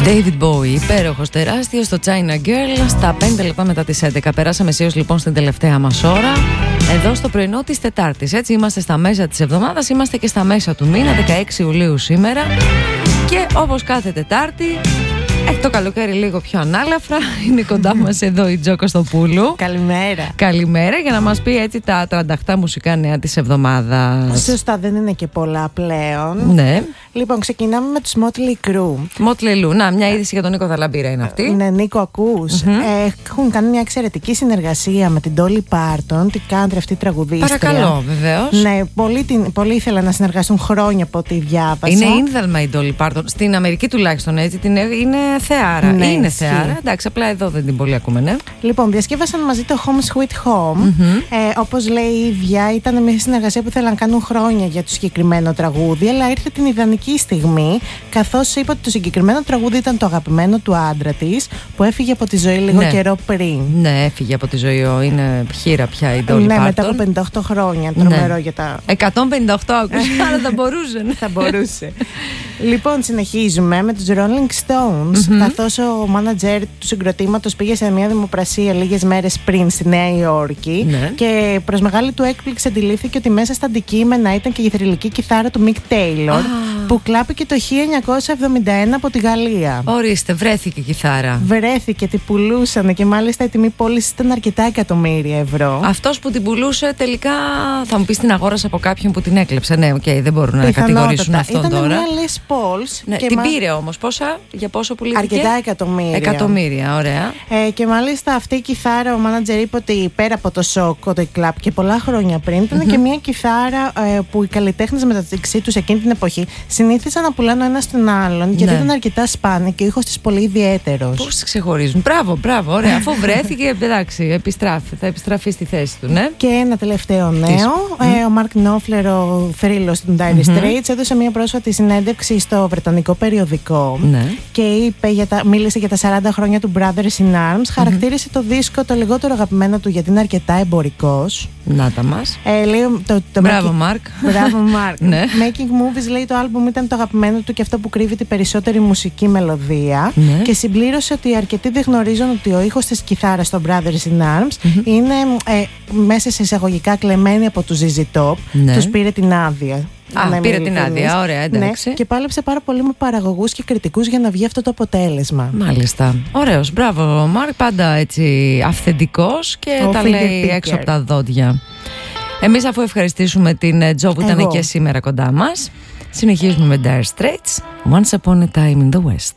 David Bowie, υπέροχος, τεράστιος, στο China Girl, στα 5 λεπτά μετά τις 11. Περάσαμε αισίως λοιπόν στην τελευταία μας ώρα, εδώ στο πρωινό της Τετάρτης. Έτσι, είμαστε στα μέσα της εβδομάδας, είμαστε και στα μέσα του μήνα, 16 Ιουλίου σήμερα. Και όπως κάθε Τετάρτη, το καλοκαίρι λίγο πιο ανάλαφρα. Είναι κοντά μας εδώ η Τζο Κωστοπούλου. Καλημέρα. Καλημέρα, για να μας πει έτσι τα 38 μουσικά νέα της εβδομάδας. Σωστά, δεν είναι και πολλά πλέον. Ναι. Λοιπόν, ξεκινάμε με τους Motley Crue. Motley Crue, να, μια είδηση για τον Νίκο Δαλαμπύρα είναι αυτή. Ναι, Νίκο, ακούς. Έχουν κάνει μια εξαιρετική συνεργασία με την Dolly Parton, την country αυτή τραγουδίστρια. Παρακαλώ, βεβαίως. Ναι, πολλοί ήθελαν να συνεργαστούν χρόνια από ό,τι διάβασα. Είναι ίνδαλμα η Dolly Parton. Στην Αμερική τουλάχιστον έτσι είναι θεάρα. Ναι, είναι θεάρα. Εντάξει, απλά εδώ δεν την πολύ ακούμε, ναι. Λοιπόν, διασκεύασαν μαζί το Home Sweet Home. Όπως λέει η ίδια, ήταν μια συνεργασία που ήθελαν να κάνουν χρόνια για το συγκεκριμένο τραγούδι, αλλά ήρθε την ιδανική στιγμή, καθώς είπε ότι το συγκεκριμένο τραγούδι ήταν το αγαπημένο του άντρα της, που έφυγε από τη ζωή λίγο καιρό πριν. Ναι, έφυγε από τη ζωή. Είναι χείρα πια η Dolly Parton. Ναι, μετά από 58 χρόνια. Τρομερό για τα. 158 άκουσα, αλλά θα μπορούσε. Θα μπορούσε. Λοιπόν, συνεχίζουμε με τους Rolling Stones, καθώς ο μάνατζερ του συγκροτήματος πήγε σε μια δημοπρασία λίγες μέρες πριν στη Νέα Υόρκη και προς μεγάλη του έκπληξη αντιλήφθηκε ότι μέσα στα αντικείμενα ήταν και η θρυλική κιθάρα του Mick Taylor, που κλάπηκε το 1971 από τη Γαλλία. Ορίστε, βρέθηκε η κιθάρα. Βρέθηκε, την πουλούσαν και μάλιστα η τιμή πώλησης ήταν αρκετά εκατομμύρια ευρώ. Αυτός που την πουλούσε τελικά, θα μου πεις, την αγόρασε από κάποιον που την έκλεψε. Ναι, δεν μπορούν να κατηγορήσουν αυτόν ήταν τώρα. Ήταν μια Les Pauls. Ναι, την πήρε όμως. Για πόσο πουλήθηκε? Αρκετά εκατομμύρια. Εκατομμύρια, ωραία. Και μάλιστα αυτή η κιθάρα, ο μάνατζερ είπε ότι πέρα από το σοκ ότι κλάπηκε πολλά χρόνια πριν, ήταν και μια κιθάρα που οι καλλιτέχνες μεταξύ τους εκείνη την εποχή συνήθισαν να πουλάνε ένα στον άλλον, γιατί ήταν αρκετά σπάνια και ο ήχος της πολύ ιδιαίτερος. Πώς τις ξεχωρίζουν. Μπράβο, ωραία. Αφού βρέθηκε, εντάξει, θα επιστραφεί στη θέση του, ναι. Και ένα τελευταίο νέο. Ο Μαρκ Νόφλερ, ο θρύλος του Dire Straits, έδωσε μια πρόσφατη συνέντευξη στο βρετανικό περιοδικό και μίλησε για τα 40 χρόνια του Brothers in Arms. Χαρακτήρισε το δίσκο το λιγότερο αγαπημένο του, γιατί είναι αρκετά εμπορικός. Να τα μας. Μπράβο, Μάρκ. Μπράβο, Μάρκ. Making Movies, λέει, το άλμπουμ ήταν το αγαπημένο του και αυτό που κρύβει την περισσότερη μουσική μελωδία. Και συμπλήρωσε ότι αρκετοί δεν γνωρίζουν ότι ο ήχος της κιθάρας στο Brothers in Arms είναι μέσα σε εισαγωγικά κλεμμένη από τους ZZ Top. Τους πήρε την άδεια. Πήρε την άδεια, ωραία, εντάξει. Ναι, και πάλεψε πάρα πολύ με παραγωγούς και κριτικούς για να βγει αυτό το αποτέλεσμα. Μάλιστα. Ωραίος, μπράβο Μάρκ, πάντα έτσι αυθεντικός και τα λέει έξω από τα δόντια. Εμείς, αφού ευχαριστήσουμε την Τζο που ήταν και σήμερα κοντά μας, συνεχίζουμε με Dire Straits, Once Upon a Time in the West.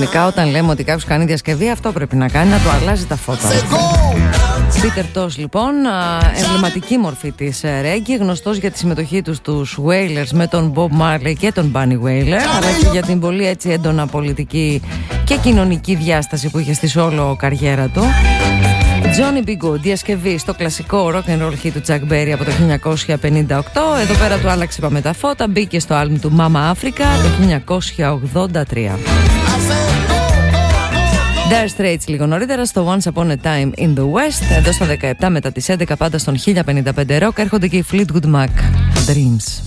Κανονικά όταν λέμε ότι κάποιος κάνει διασκευή, αυτό πρέπει να κάνει, να του αλλάζει τα φώτα. Peter Tosh λοιπόν, εμβληματική μορφή της reggae, γνωστός για τη συμμετοχή του στους Wailers με τον Bob Marley και τον Bunny Wailer, αλλά και για την πολύ έτσι έντονα πολιτική και κοινωνική διάσταση που είχε στη solo καριέρα του. Johnny B. Good, διασκευή στο κλασικό rock and roll hit του Chuck Berry από το 1958. Εδώ πέρα του άλλαξε είπαμε τα φώτα, μπήκε στο άλμπουμ του Mama Africa το 1983. Dire Straits λίγο νωρίτερα στο Once Upon a Time in the West. Εδώ στα 17 μετά τις 11 πάντα στον 1055 Rock έρχονται και οι Fleetwood Mac, Dreams.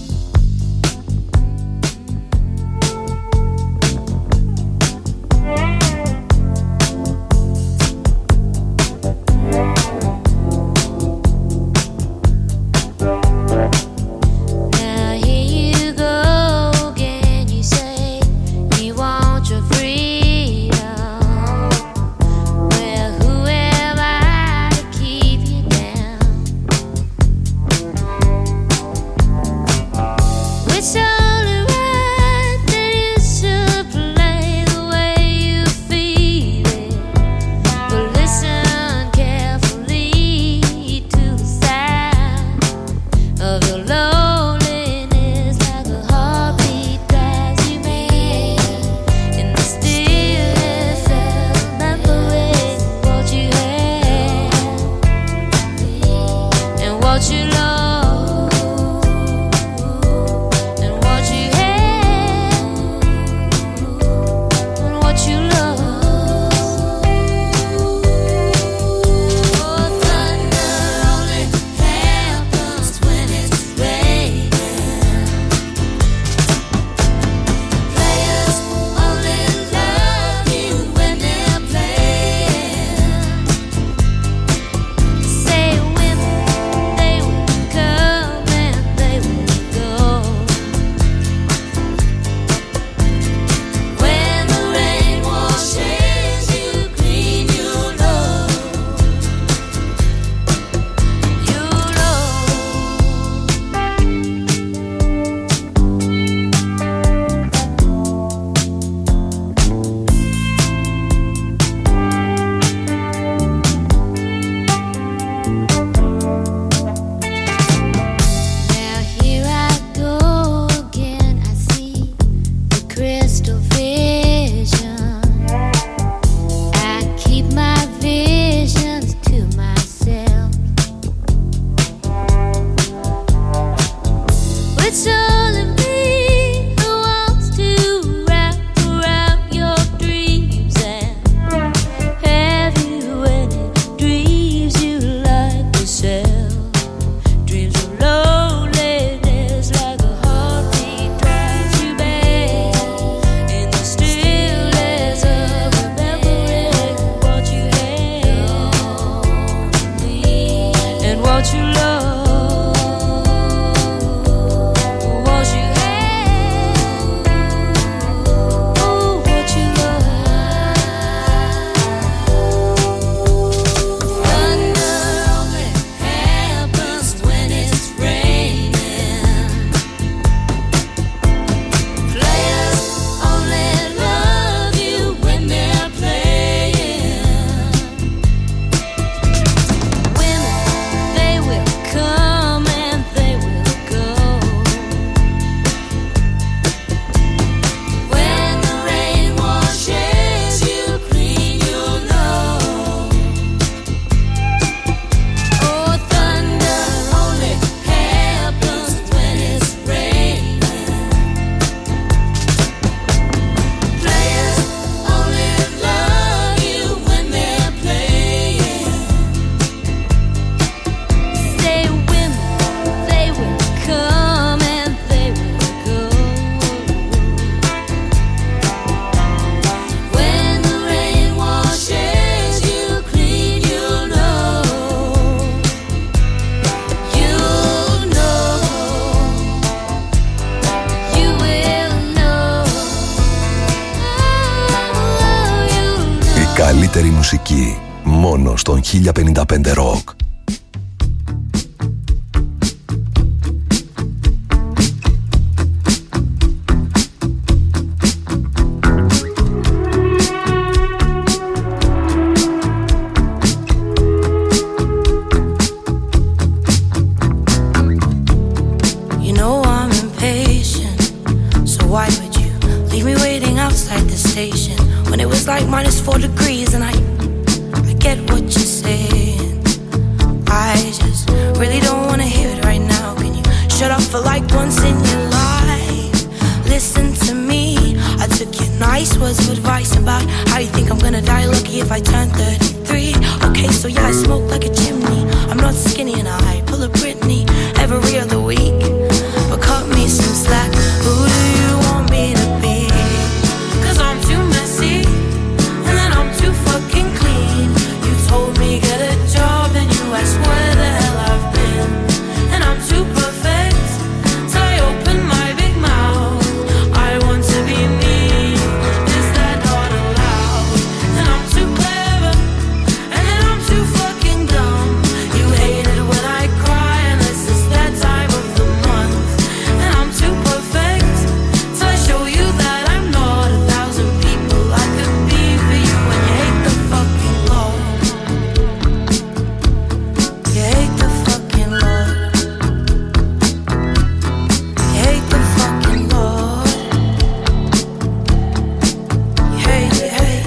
καλύτερη μουσική μόνο στον 1055 Rock. it was like -4 degrees. And I get what you're saying. I just really don't wanna hear it right now. Can you shut up for like once in your life? Listen to me. I took your nice words of advice about how you think I'm gonna die lucky if I turn 33. Okay, so yeah, I smoke like a chimney. I'm not skinny and I pull a Britney every other week. But cut me some slack. Who do you want me to be? 'Cause I'm too messy and then I'm too fucking clean. You told me get a job and you asked where the hell I've been. And I'm too perfect till I open my big mouth. I want to be me. Is that not allowed? And I'm too clever and then I'm too fucking dumb. You hate it when I cry unless it's that time of the month. And I'm too perfect till I show you that I'm not 1,000 people I could be for you. When you hate the fucking Lord, you hate the fucking Lord, you hate the fucking Lord, you hate, you hate.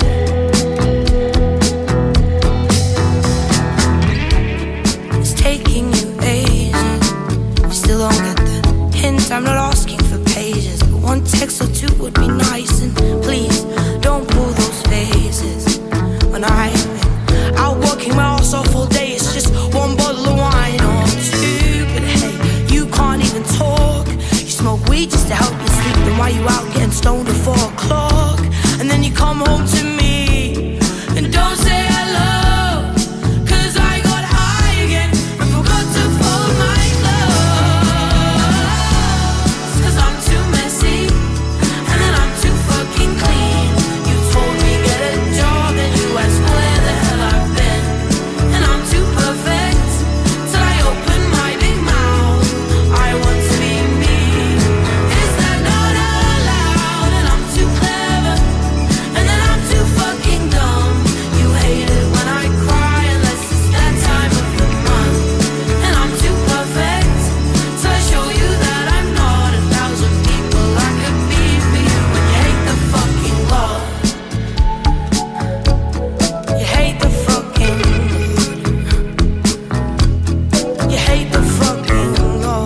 It's taking you ages, you still don't get the hint. I'm not asking for pages, but one text or two would be nice. And please don't pull those faces when I've been out working my ass off all day. It's just one bottle of wine or two, but hey, you can't even talk. You smoke weed just to help you sleep. Then why you out getting stoned at 4 o'clock? And then you come home to me and don't say hello. 'Cause I got high again and forgot to fold my clothes. 'Cause I'm too messy and then I'm too fucking clean. You told me get a job and you asked where the hell I've been. And I'm too perfect till I open my big mouth. I want to be me. Is that not allowed? And I'm too clever and then I'm too fucking dumb. You hate it when I cry unless it's that time of the month. And I'm too perfect till I show you that I'm not 1,000 people I could be for you. When you hate the fucking Lord, you hate the fucking Lord, you hate the fucking Lord.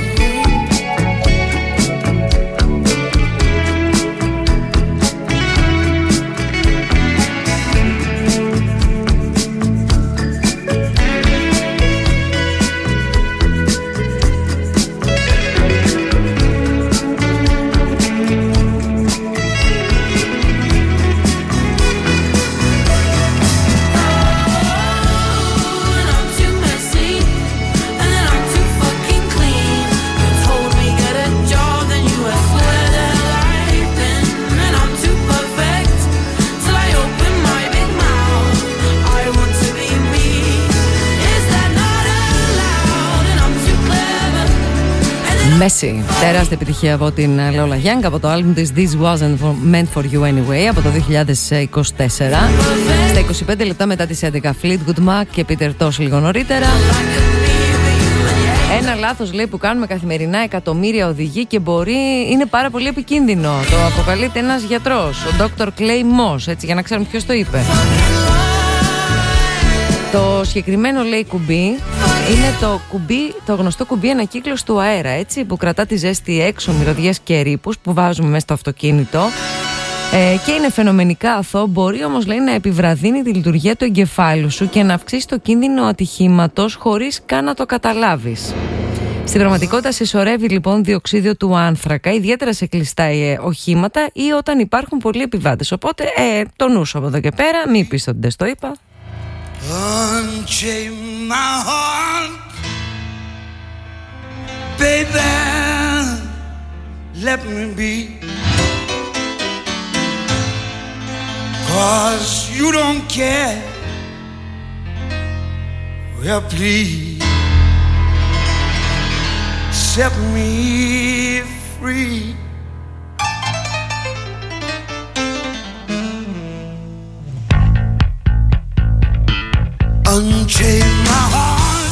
And I'm too messy and then I'm too fucking clean. You told me get a job, then you asked where the hell I've been. And I'm too perfect till I open my big mouth. I want to be me. Is that not allowed? And I'm too clever and then Messi, τεράστια επιτυχία από την Lola Young από το άλμπουμ της This Wasn't Meant For You Anyway από το 2024. Στα 25 λεπτά μετά τις 11, Fleetwood Mac και Peter Tosh λίγο νωρίτερα. Ένα λάθος, λέει, που κάνουμε καθημερινά εκατομμύρια οδηγοί και είναι πάρα πολύ επικίνδυνο. Το αποκαλείται ένας γιατρός, ο Dr. Clay Moss, έτσι, για να ξέρουμε ποιος το είπε. Το συγκεκριμένο, λέει, κουμπί είναι το γνωστό κουμπί ανακύκλωση του αέρα, έτσι, που κρατά τη ζέστη έξω, μυρωδιές και ρήπους που βάζουμε μέσα στο αυτοκίνητο. Και είναι φαινομενικά αθώο, μπορεί όμως, λέει, να επιβραδύνει τη λειτουργία του εγκεφάλου σου και να αυξήσει το κίνδυνο ατυχήματος χωρίς καν να το καταλάβεις. Στην πραγματικότητα συσσωρεύει λοιπόν διοξίδιο του άνθρακα, ιδιαίτερα σε κλειστά οχήματα ή όταν υπάρχουν πολλοί επιβάτες. Οπότε το νου σου από εδώ και πέρα, μην πεις ότι δεν στο είπα. Unchain my heart, baby, let me be, 'cause you don't care, well please, set me free. Unchain my heart,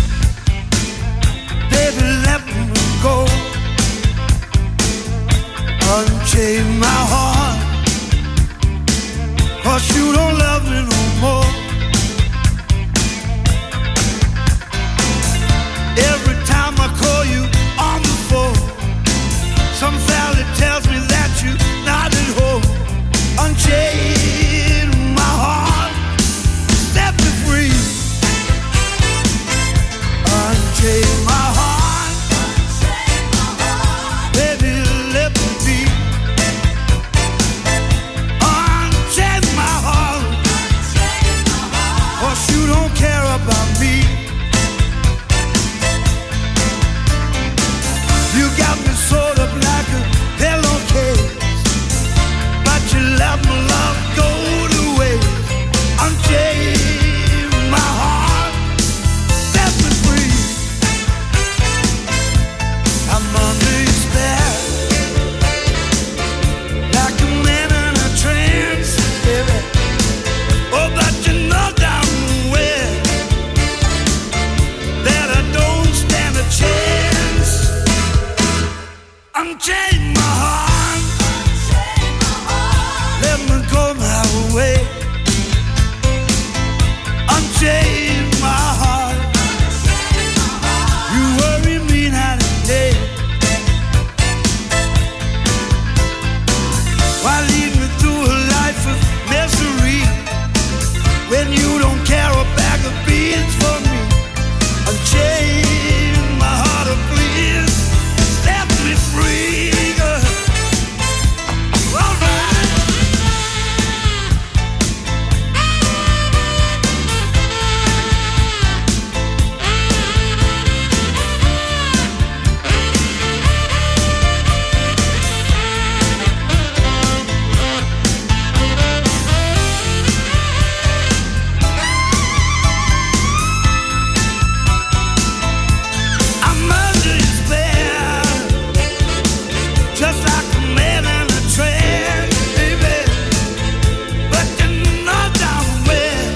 baby, let me go. Unchain my heart, 'cause you don't love me no more. Every time I call you on the phone, some fella tells me that you're not at home. Unchain my heart, set me free. Unchain my heart, baby, let me be. Unchain my heart, 'cause you don't care about me. You got me sort of like a pillowcase, but you let my love go to waste. Unchain my heart, set me free. I'm under your spell, like a man in a trance, baby. Oh, but you know damn well that I don't stand a chance. Unchain my heart, let me go my way. Unchain my heart, you worry me night and day. Why lead me through a life of misery when you don't care a bag of beans for me? Unchain my heart, oh please, set me free. All right. I'm under your spell, just like a man in a trance, baby. But you know damn well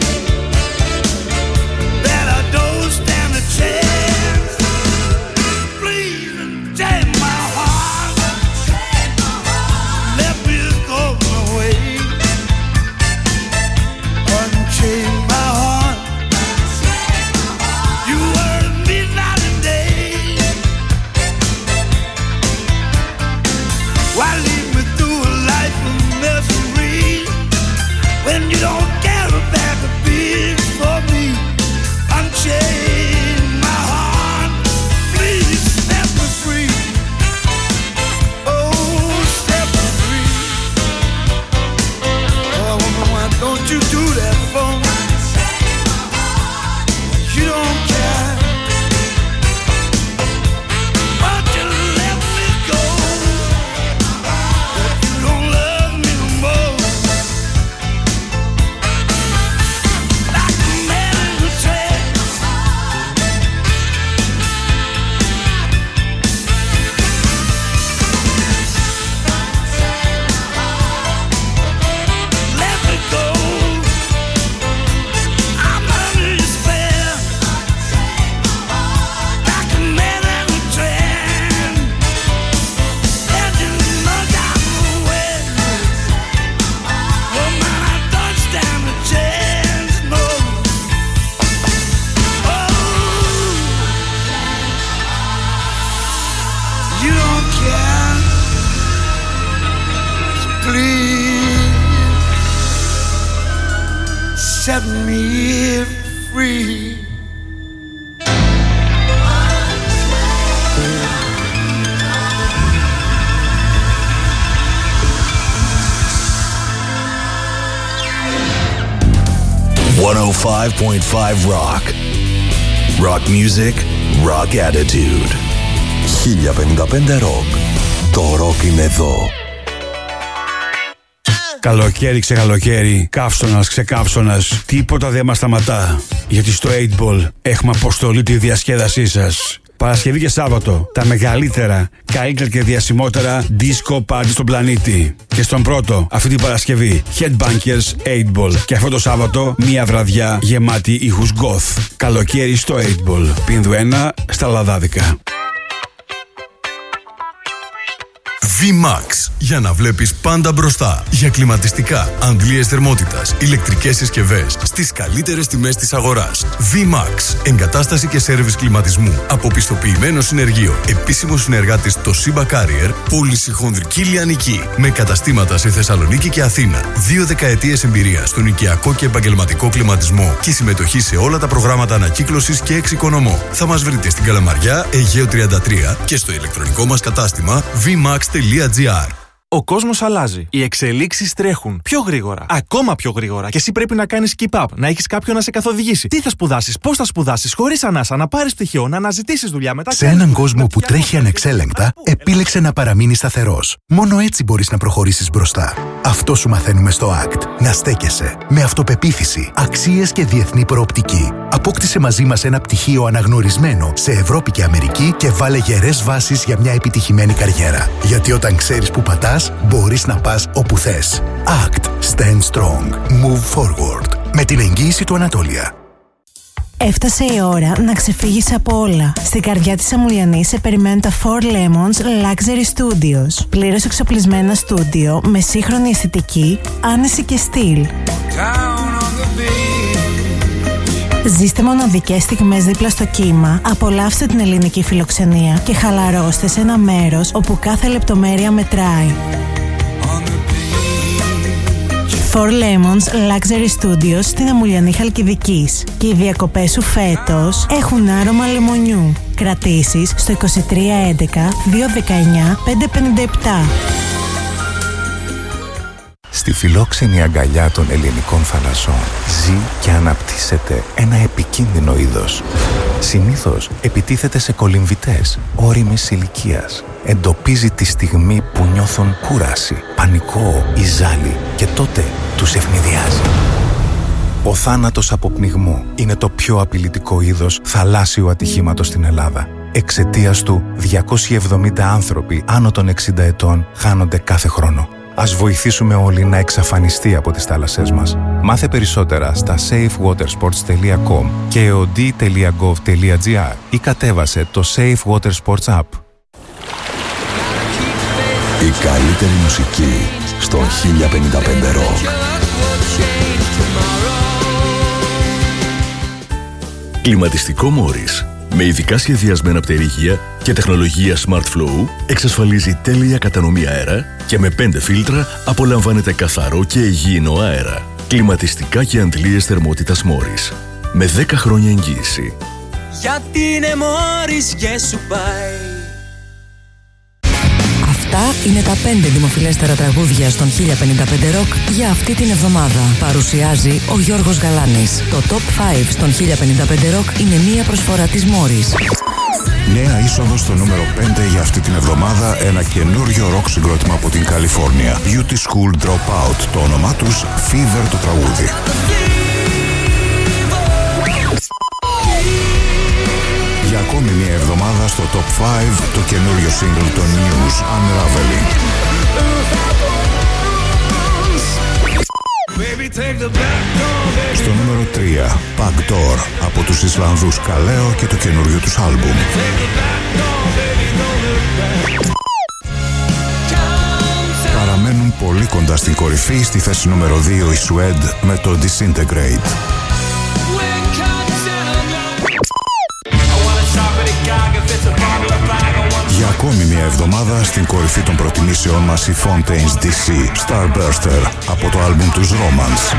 that I don't stand a chance. Please unchain my heart, let me go my way. Unchain my heart, you worry me night and day. Why lead me through a life of misery when you don't care a bag of beans for me? Unchain my heart, please set me free. Oh, set me free. Oh, why don't you do that for me? You don't care, but you let me go. You don't love me no more. Like a man in a trance. Let me go. I'm under your spell, like a man in a trance. And you know damn well, oh man, I don't stand a chance, no. Oh, you don't care, so please set me free. .5 Rock. Rock music, rock attitude. 1055 Rock. Το rock είναι εδώ. Καλοκαίρι ξεκαλοκαίρι, καύσωνας ξεκαύσωνας, τίποτα δεν μας σταματά. Γιατί στο 8ball έχουμε αποστολή τη διασκέδασή σας. Παρασκευή και Σάββατο, τα μεγαλύτερα, καλύτερα και διασημότερα disco party στον πλανήτη. Και στον πρώτο, αυτή την Παρασκευή, Headbangers 8ball. Και αυτό το Σάββατο, μία βραδιά γεμάτη ήχους goth. Καλοκαίρι στο 8ball. Πίνδου 1 στα Λαδάδικα. VMAX. Για να βλέπεις πάντα μπροστά. Για κλιματιστικά, αντλίες θερμότητας, ηλεκτρικές συσκευές στις καλύτερες τιμές της αγοράς. VMAX. Εγκατάσταση και σέρβις κλιματισμού. Αποπιστοποιημένο συνεργείο. Επίσημος συνεργάτης Toshiba Carrier. Πώληση χονδρική λιανική. Με καταστήματα σε Θεσσαλονίκη και Αθήνα. 2 δεκαετίες εμπειρία στον οικιακό και επαγγελματικό κλιματισμό και συμμετοχή σε όλα τα προγράμματα ανακύκλωσης και εξοικονομώ. Θα μας βρείτε στην Καλαμαριά, Αιγαίο 33 και στο ηλεκτρονικό μας κατάστημα vmax.gr. Ο κόσμος αλλάζει. Οι εξελίξεις τρέχουν πιο γρήγορα. Ακόμα πιο γρήγορα. Και εσύ πρέπει να κάνεις keep up. Να έχεις κάποιον να σε καθοδηγήσει. Τι θα σπουδάσεις, πώς θα σπουδάσεις, χωρίς ανάσα, να πάρεις πτυχίο, να αναζητήσεις δουλειά μετά. Σε έναν κόσμο που τρέχει ανεξέλεγκτα, επίλεξε να παραμείνεις σταθερός. Μόνο έτσι μπορείς να προχωρήσεις μπροστά. Αυτό σου μαθαίνουμε στο ACT. Να στέκεσαι. Με αυτοπεποίθηση, αξίες και διεθνή προοπτική. Απόκτησε μαζί μας ένα πτυχίο αναγνωρισμένο σε Ευρώπη και Αμερική και βάλε γερές βάσεις για μια επιτυχημένη καριέρα. Γιατί όταν ξέρεις που πατάς, μπορείς να πας όπου θες. ACT. Stand strong. Move forward. Με την εγγύηση του Ανατόλια. Έφτασε η ώρα να ξεφύγεις από όλα. Στην καρδιά της Αμουλιανής σε περιμένουν τα Four Lemons Luxury Studios. Πλήρως εξοπλισμένα στούντιο με σύγχρονη αισθητική, άνεση και στυλ. Ζήστε μοναδικές στιγμές δίπλα στο κύμα, απολαύστε την ελληνική φιλοξενία και χαλαρώστε σε ένα μέρος όπου κάθε λεπτομέρεια μετράει. Four Lemons Luxury Studios στην Αμουλιανή Χαλκιδικής. Και οι διακοπές σου φέτος έχουν άρωμα λεμονιού. Κρατήσεις στο 2311 219 557. Στη φιλόξενη αγκαλιά των ελληνικών θαλασσών ζει και αναπτύσσεται ένα επικίνδυνο είδος. Συνήθως επιτίθεται σε κολυμβητές ώριμης ηλικίας. Εντοπίζει τη στιγμή που νιώθουν κούραση, πανικό ή ζάλι και τότε τους ευνηδιάζει. Ο θάνατος από πνιγμό είναι το πιο απειλητικό είδος θαλάσσιου ατυχήματος στην Ελλάδα. Εξαιτίας του, 270 άνθρωποι άνω των 60 ετών χάνονται κάθε χρόνο. Ας βοηθήσουμε όλοι να εξαφανιστεί από τις θάλασσές μας. Μάθε περισσότερα στα safewatersports.com και od.gov.gr ή κατέβασε το Safe Water Sports App. Η καλύτερη μουσική στο 1055 Rock. Κλιματιστικό Μόρις. Με ειδικά σχεδιασμένα πτερίγια και τεχνολογία Smart Flow εξασφαλίζει τέλεια κατανομή αέρα και με 5 φίλτρα απολαμβάνετε καθαρό και υγιεινό αέρα. Κλιματιστικά και αντλίες θερμότητας Μόρις. Με 10 χρόνια εγγύηση. Γιατί είναι Μόρις και σου πάει. Αυτά είναι τα 5 δημοφιλέστερα τραγούδια στον 1055 Rock για αυτή την εβδομάδα. Παρουσιάζει ο Γιώργος Γαλάνης. Το Top 5 στον 1055 Rock είναι μία προσφορά της Μόρις. Νέα είσοδο στο νούμερο 5 για αυτή την εβδομάδα, ένα καινούριο ροκ συγκρότημα από την Καλιφόρνια. Beauty School Dropout. Το όνομά τους Fever το τραγούδι. Για ακόμη μια εβδομάδα στο Top 5 το καινούριο single των News, Unraveling. Στο νούμερο 3, Backdoor από τους Ισλανδούς Καλέο και το καινούριο τους άλμπουμ. Παραμένουν πολύ κοντά στην κορυφή, στη θέση νούμερο 2 η Suede με το Disintegrate. Για ακόμη μια εβδομάδα στην κορυφή των προτιμήσεων μας η Fontaines DC Starburster από το άλμπουμ τους Romance.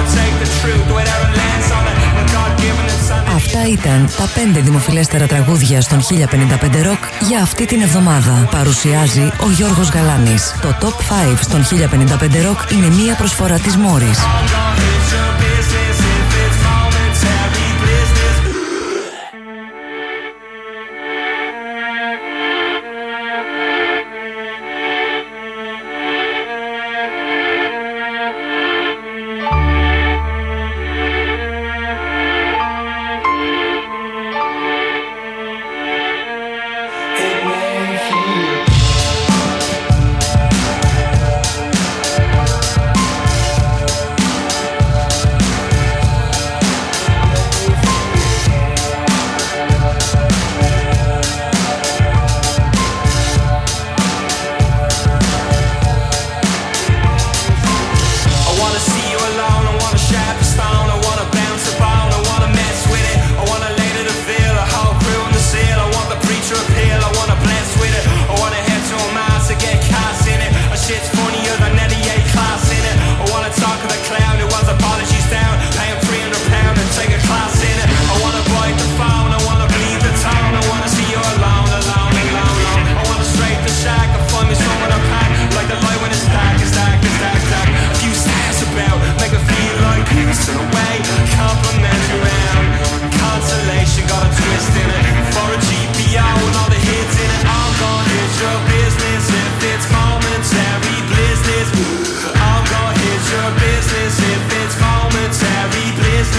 Αυτά ήταν τα 5 δημοφιλέστερα τραγούδια στον 1055 Rock για αυτή την εβδομάδα. Παρουσιάζει ο Γιώργος Γαλάνης. Το Top 5 στον 1055 Rock είναι μία προσφορά της Μόρις.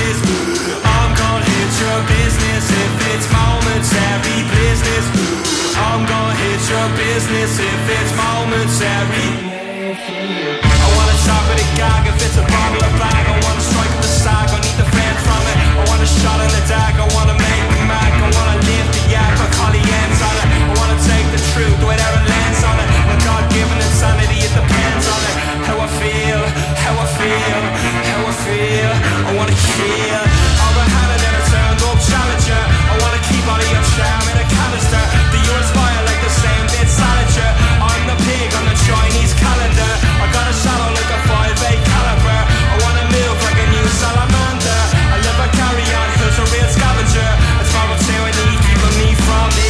business. I'm gonna hit your business if it's momentary business. I'm gonna hit your business if it's momentary. I wanna chop at a gag if it's a bottle of bag. I wanna strike at the sack, I need the fan from it. I want a shot in the dark, I wanna make me mad. I wanna lift the yak, I call the ends on it. I wanna take the truth without a lens on it. My God-given insanity, it depends on it. How I feel, how I feel, how I feel. I wanna hear all the hand and then I turned up challenger. I wanna keep all of your charm in a canister. Do you inspire like the same bit salager? I'm the pig on the Chinese calendar. I got a shadow like a 5'8" caliber. I wanna move like a new salamander. I live a carry on, who's a real scavenger. It's my tyranny keeping me from me.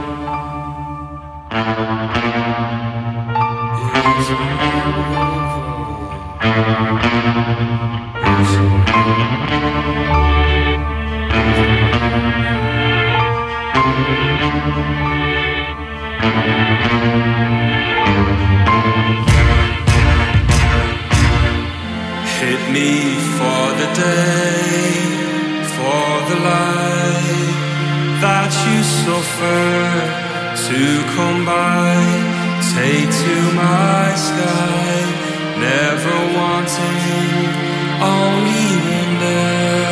Hit me for the day, for the light that you suffer to come by. Take to my sky, never wanting, only wonder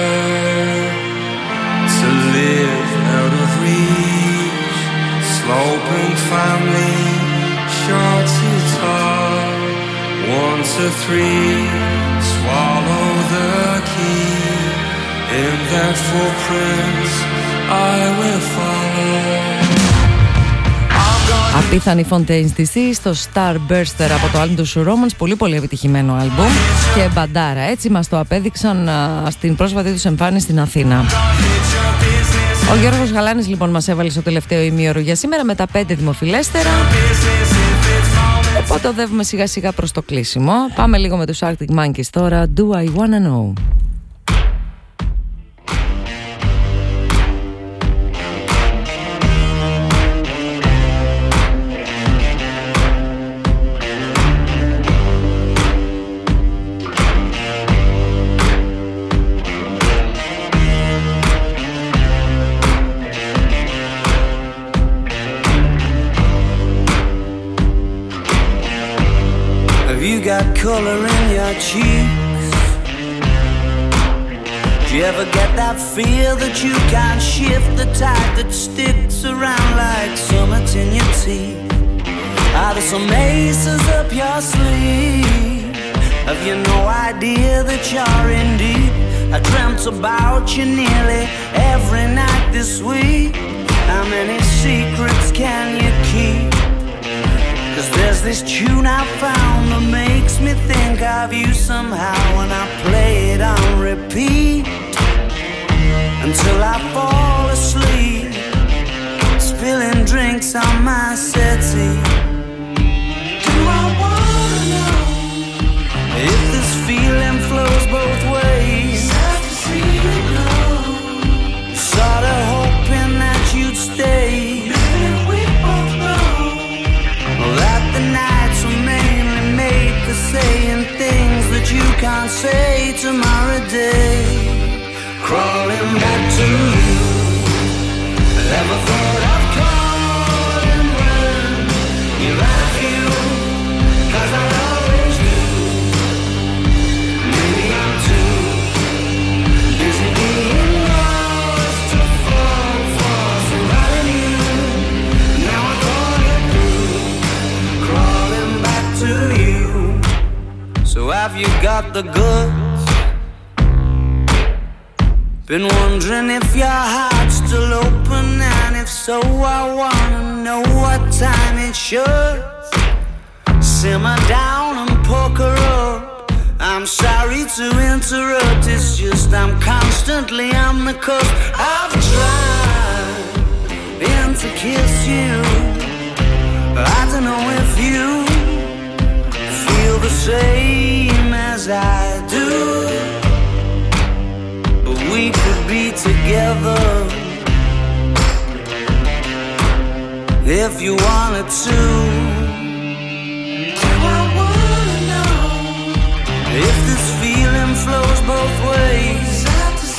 to live out of reach. Sloping family, short to tall, 1 to 3. Swallow the key, in their footprints I will follow. Απίθανη Fontaines DC στο Starburster από το άλμπουμ του Romance. Πολύ πολύ επιτυχημένο άλμπουμ και μπαντάρα. Έτσι μας το απέδειξαν στην πρόσφατη τους εμφάνιση στην Αθήνα. Ο Γιώργος Γαλάνης λοιπόν μας έβαλε στο τελευταίο ημίωρο για σήμερα με τα 5 δημοφιλέστερα. Οπότε οδεύουμε σιγά σιγά προς το κλείσιμο. Πάμε λίγο με τους Arctic Monkeys τώρα. Do I Wanna Know. Got color in your cheeks. Do you ever get that feel that you can't shift, the tide that sticks around like summits in your teeth? Are there some aces up your sleeve? Have you no idea that you're in deep? I dreamt about you nearly every night this week. How many secrets can you keep? 'Cause there's this tune I found that makes me think of you somehow, and I play it on repeat until I fall asleep, spilling drinks on my settee. Do I wanna know if this feeling flows both ways? Sad to see you go. Sorta hoping that you'd stay. That the nights were mainly made for saying things that you can't say tomorrow day. Crawling back to you, never thought of calling when you're out of you, 'cause I always do. Maybe I'm too busy being lost to fall for somebody new. Now I thought it through, crawling back to you. So have you got the goods? Been wondering if your heart's still open, and if so, I wanna know what time it should. Simmer down and poker up. I'm sorry to interrupt, it's just I'm constantly on the cusp. I've tried been to kiss you, I don't know if you feel the same as I do, but we could be together if you wanted to. Do I wanna know if this feeling flows both ways? Sad to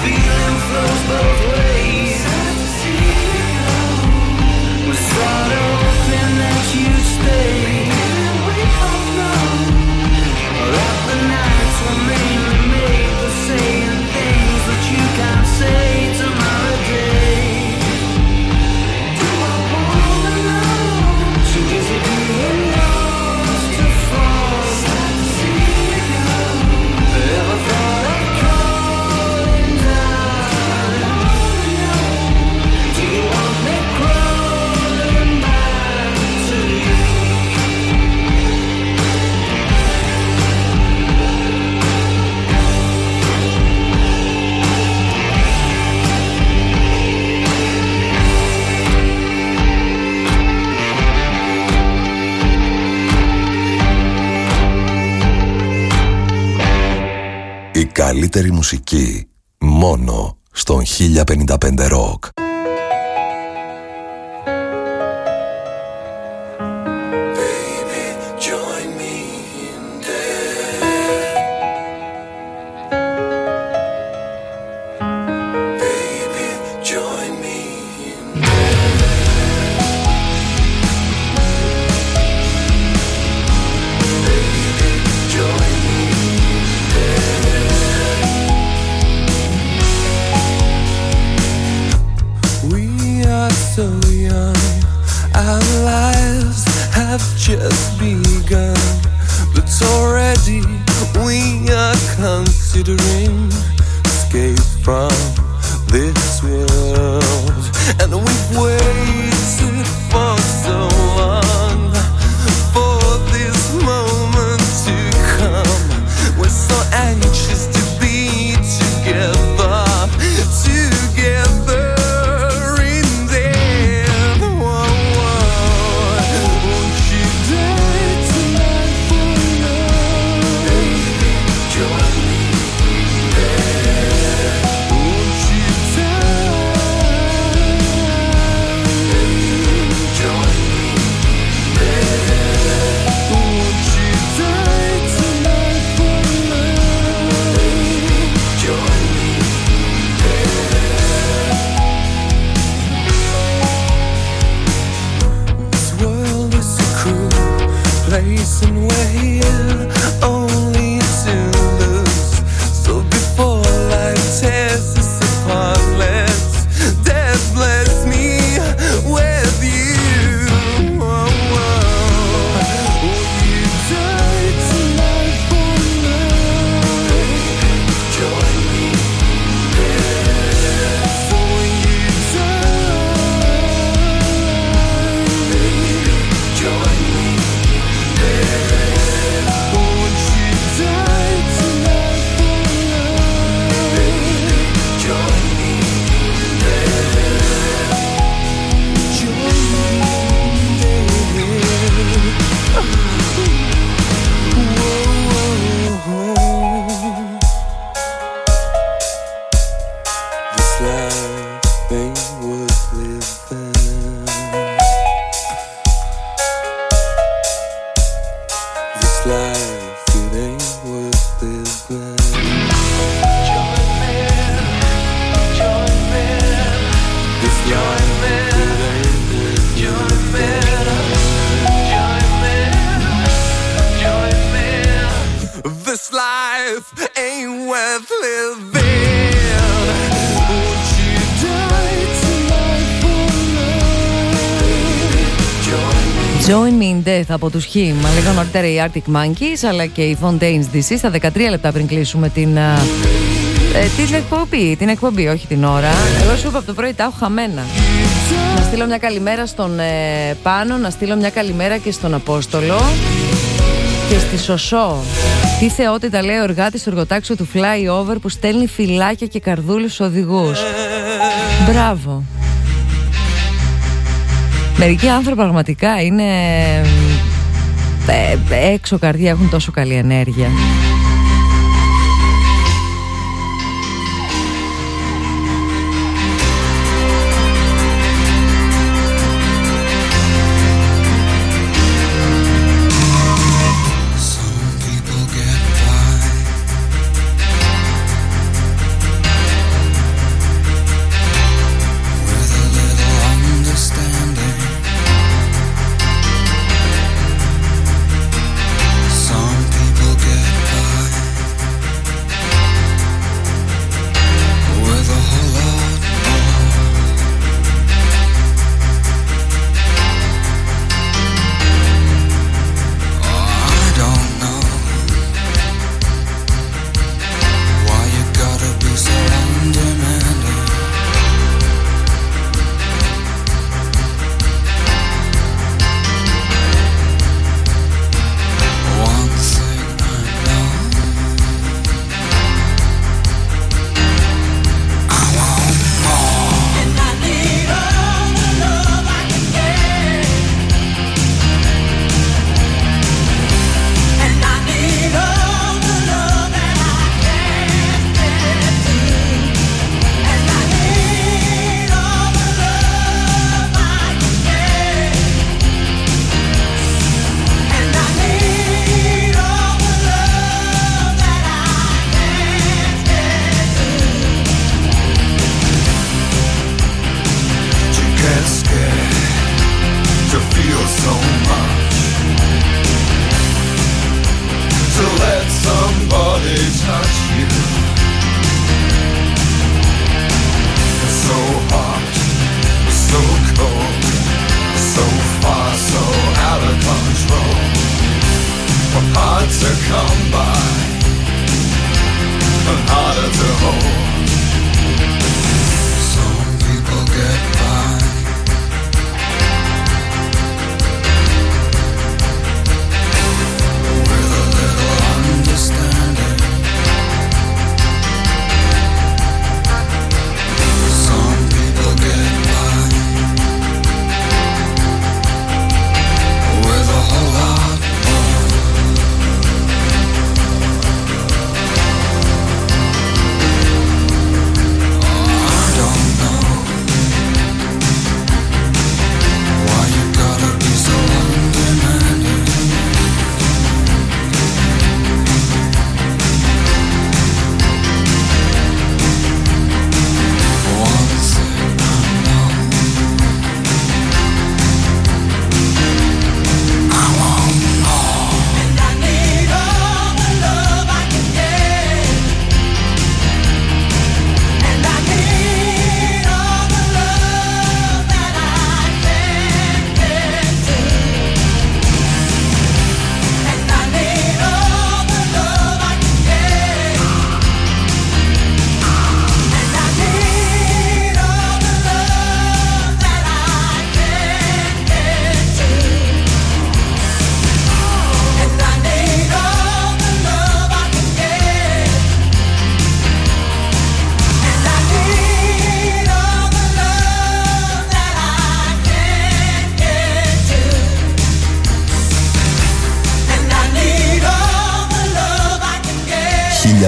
feeling flows both ways. Was sort of hoping that you'd stay. We both know that the nights were mainly made for saying things that you can't say tomorrow day. Do I wanna know? Too busy being lost to fall. Ever thought of calling down? Do you want me crawling back to you? Η καλύτερη μουσική μόνο στον 1055 Rock. So young, our lives have just begun, but already we are considering escape from this world. And we've waited for so long for this moment to come. We're so anxious to be together, together. Place and we're only to lose. So before life tears us apart, let's death bless me with you. Oh, oh. Will you die tonight for love? Join me there. So will you die? Join me. Join Me in Death από τους Him. Λίγο νωρίτερα οι Arctic Monkeys αλλά και οι Fontaines DC στα 13 λεπτά πριν κλείσουμε την εκπομπή, όχι την ώρα. Εγώ σου είπα από το πρωί τα έχω χαμένα. Να στείλω μια καλημέρα στον Πάνο, να στείλω μια καλημέρα και στον Απόστολο και στη Σωσό. Τι θεότητα λέει ο εργάτης του εργοτάξιου του Flyover που στέλνει φυλάκια και καρδούλες στους οδηγούς. Μπράβο. Μερικοί άνθρωποι πραγματικά είναι έξω καρδιά, έχουν τόσο καλή ενέργεια.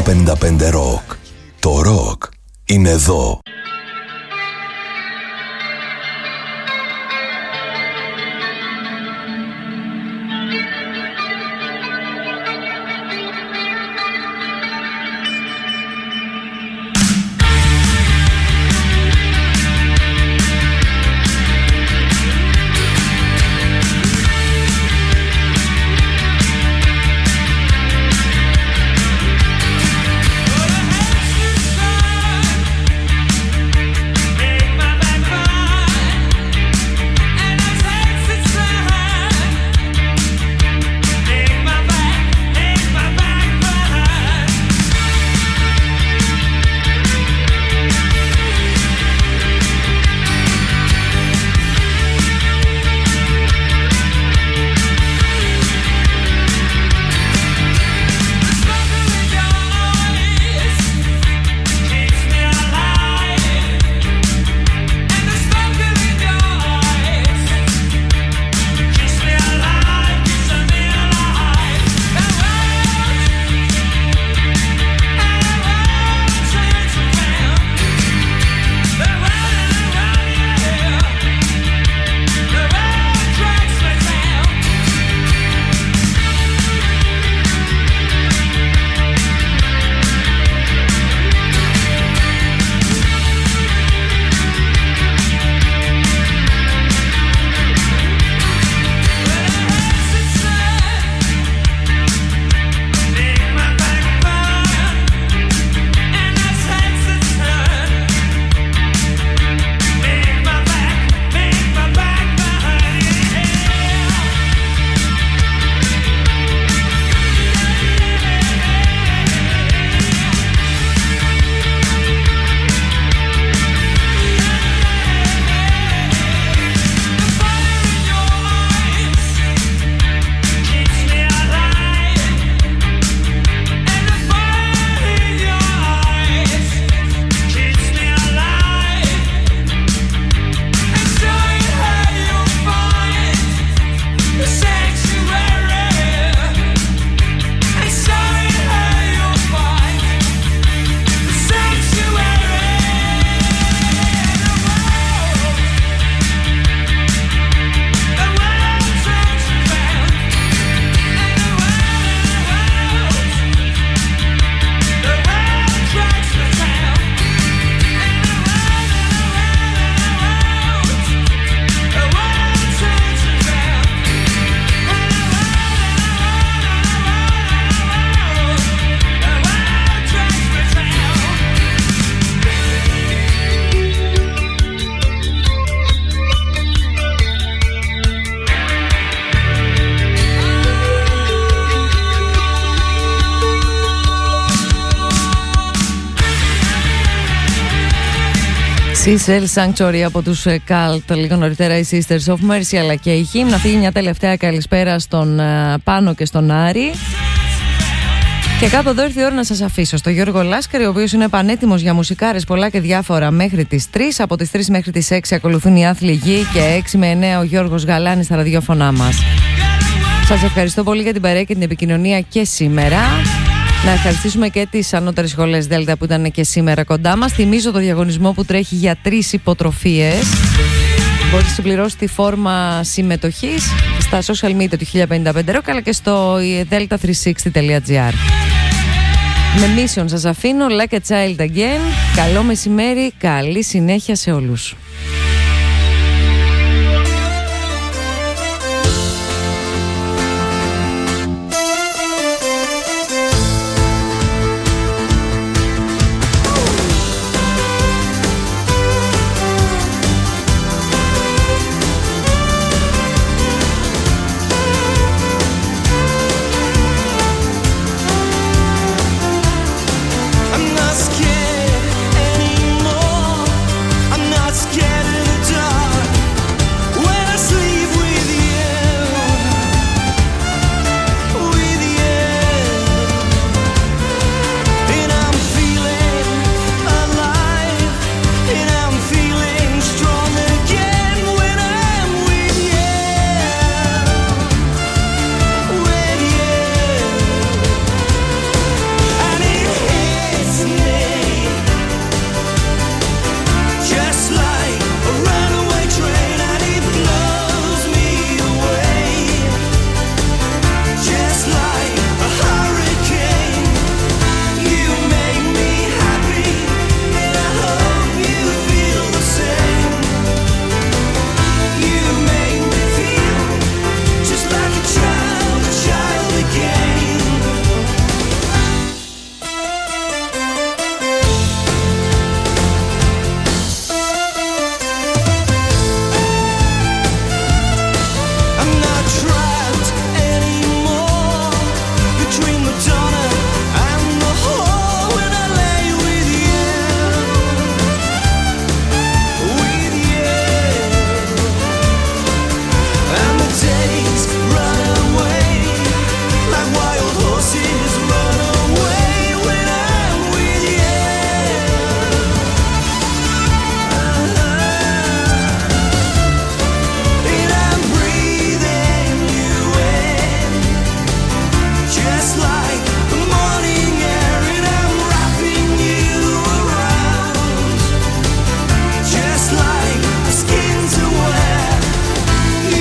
1055 Rock. Το ροκ είναι εδώ. Cecil Sanctuary από τους Cult, λίγο νωρίτερα οι Sisters of Mercy, αλλά και η Hymn. Να φύγει μια τελευταία καλησπέρα στον Πάνο και στον Άρη. Και κάπου εδώ ήρθε η ώρα να σας αφήσω στο Γιώργο Λάσκαρη, ο οποίος είναι πανέτοιμος για μουσικάρες πολλά και διάφορα μέχρι τις 3. Από τις 3 μέχρι τις 6 ακολουθούν οι Άθλοι Γη και 6 με 9 ο Γιώργος Γαλάνης στα ραδιόφωνά μας. Σας ευχαριστώ πολύ για την παρέα και την επικοινωνία και σήμερα. Να ευχαριστήσουμε και τις ανώτερες σχολές Δέλτα που ήταν και σήμερα κοντά μας. Θυμίζω το διαγωνισμό που τρέχει για 3 υποτροφίες. Μπορείς να συμπληρώσεις τη φόρμα συμμετοχής στα social media του 1055 Rock, αλλά και στο delta360.gr. Με Mission σας αφήνω, Like a Child Again. Καλό μεσημέρι, καλή συνέχεια σε όλους.